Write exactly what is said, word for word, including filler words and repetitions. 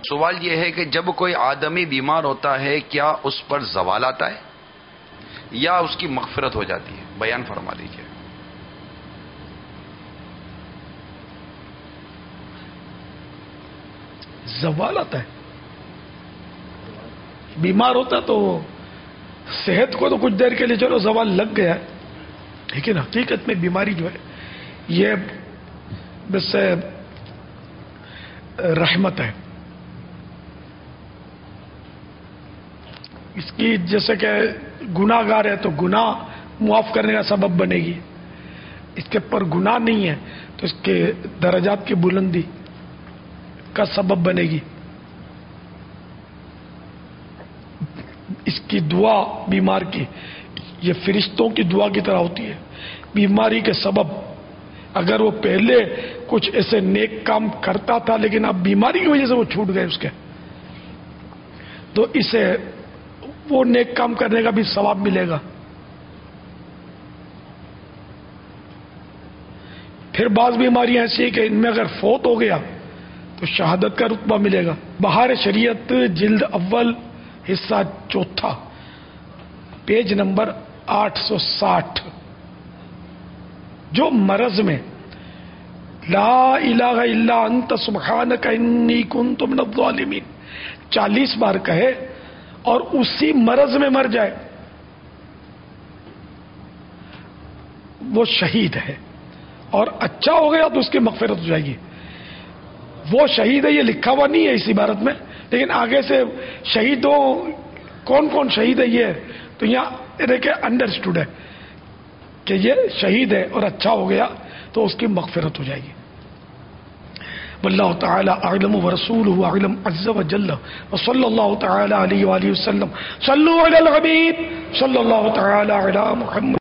سوال یہ ہے کہ جب کوئی آدمی بیمار ہوتا ہے کیا اس پر زوال آتا ہے یا اس کی مغفرت ہو جاتی ہے؟ بیان فرما دیجیے۔ زوال آتا ہے، بیمار ہوتا تو صحت کو تو کچھ دیر کے لیے چلو زوال لگ گیا، لیکن حقیقت میں بیماری جو ہے یہ بس رحمت ہے۔ اس کی جیسے کہ گناہ گار ہے تو گناہ معاف کرنے کا سبب بنے گی، اس کے پر گناہ نہیں ہے تو اس کے درجات کی بلندی کا سبب بنے گی۔ اس کی دعا بیمار کی یہ فرشتوں کی دعا کی طرح ہوتی ہے۔ بیماری کے سبب اگر وہ پہلے کچھ ایسے نیک کام کرتا تھا لیکن اب بیماری کی وجہ سے وہ چھوٹ گئے اس کے، تو اسے وہ نیک کام کرنے کا بھی ثواب ملے گا۔ پھر بعض بیماریاں ایسی ہیں کہ ان میں اگر فوت ہو گیا تو شہادت کا رتبہ ملے گا۔ بہار شریعت جلد اول حصہ چوتھا پیج نمبر آٹھ سو ساٹھ، جو مرض میں لا الہ الا انت سبحانک انی کنت من الظالمین چالیس بار کہے اور اسی مرض میں مر جائے وہ شہید ہے، اور اچھا ہو گیا تو اس کی مغفرت ہو جائے گی۔ وہ شہید ہے یہ لکھا ہوا نہیں ہے اس عبارت میں، لیکن آگے سے شہیدوں کون کون شہید ہے یہ تو یہاں دیکھیں انڈرسٹوڈ ہے کہ یہ شہید ہے اور اچھا ہو گیا تو اس کی مغفرت ہو جائے گی۔ واللہ تعالی اعلم ورسولہ اعلم عز وجل وصلی اللہ تعالی علیہ وآلہ وسلم صلوا علی الحبیب صلی اللہ تعالی علی محمد۔